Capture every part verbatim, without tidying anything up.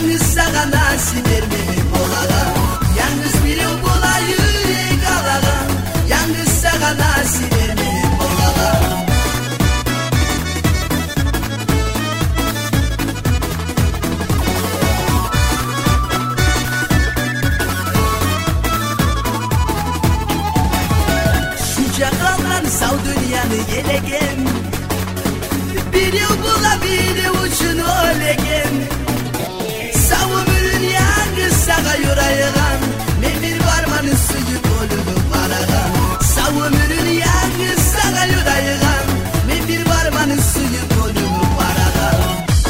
Yalnız sana nasip vermeyip olağa. Yalnız biri bulayı kalağa. Yalnız sana nasip vermeyip olağa. Şu çakaldan sav dünyanı gelegen. Biri bula biri uçunu olegen. Savumurun yangı sağa yurayıgan. Memir varmanın suyu kolunu paragan. Savumurun yangı sağa yurayıgan. Memir varmanın suyu kolunu paragan.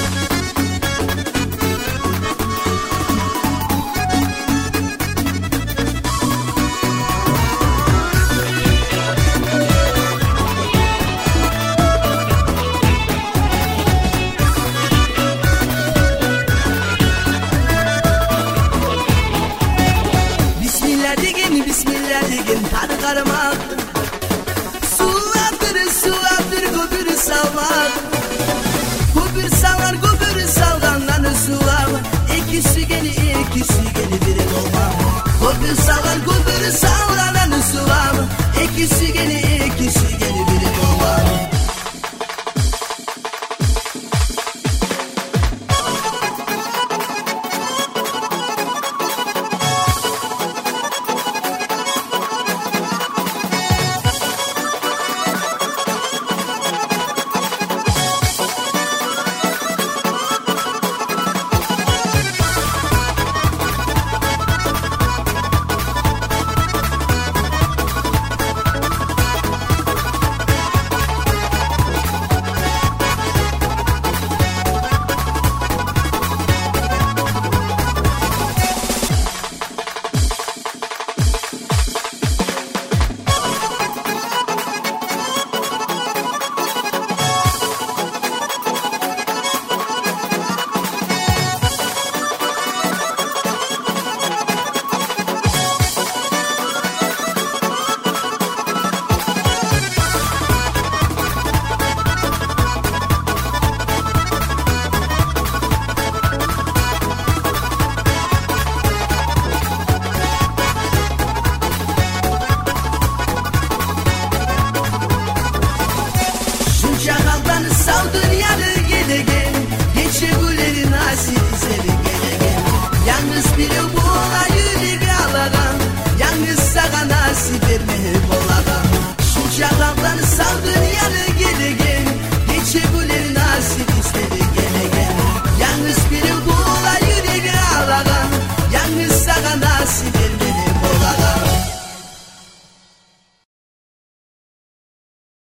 Bismillah degin tadı karmak. Su atır su atır gobür salmak. Gobür sallar gobür salgandan su al. İkisi geni ikisi geni biri olmam. Gobür sallar gobür salgandan su al. İkisi geni ikisi geni biri olmam. Sav dünyanı gelegen. Geçe güleri nasip seni gelegen. Yalnız biri bulayı kalagan. Yalnız sana nasip vermeyip